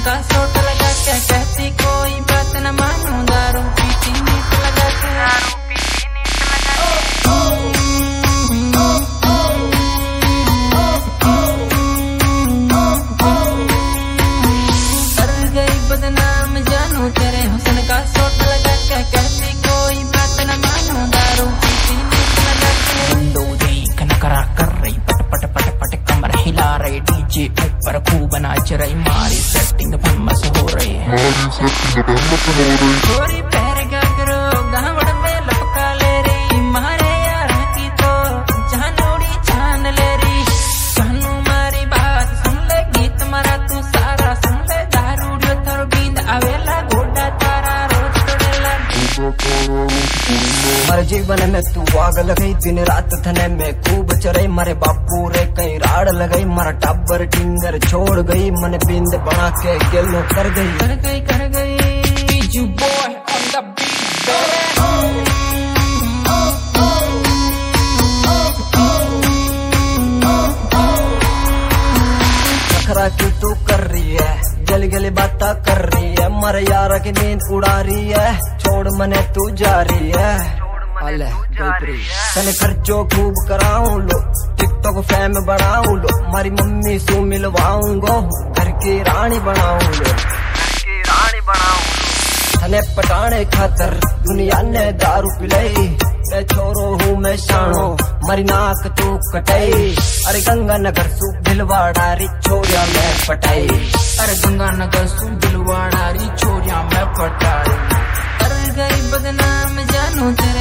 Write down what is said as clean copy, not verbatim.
का सोट लगा के कहती कोई बात न मानो, दारू पीती नीत लगा के, दारू पीती नीत लगा के। कर गई बदनाम जानू तेरे हुस्न का सोट लगा के कहती कोई बात न मानो, दारू पीती नीत लगा के। विंडो देख नखरा कर रही पट पट पट पट कमर हिला रही, डीजे ऊपर खूब नाच रही, मारी सेटिंग फेमस हो रही है, छोरी पैर गागरो गावड़ में लपका ले रही, मारे यार की तो जानोड़ी जान ले रही। जानू मारी बात सुन ले, गीत मारा तू सारा सुन ले, दारू थर बींद आवेला गोडा तारा रोज तोड़ेला। मर जीवन में तू आग लगई, दिन रात थने में खूब चरई, मारे बापू रे कहीं राड़ लगई, मारा टाबर टिंगर छोड़ गई, मन बिंद बना के गेलो कर गई। कर गई you boy on the beat baby. नखरा क्यों तू कर रही है, गली गली बाता कर रही है, मर यार की नींद उड़ा रही है, छोड़ मने तू जा रही है। तने खर्चो खूब कराऊं लो, टिकटॉक फैम बढ़ाऊं लो, मारी मम्मी सु मिलवाऊंगो, घर की रानी बनाऊं लो, थने पटाने खातर दुनिया ने दारू पिलाई, मैं छोरो हूँ मैं शानो, मारी नाक तू कटाई, अरे गंगा नगर सु भिलवाड़ारी छोरिया मैं पटाई, अरे गंगा नगर सु दिलवाड़ारी छोरिया मैं पटाई। कर गई बदनाम जानू तेरे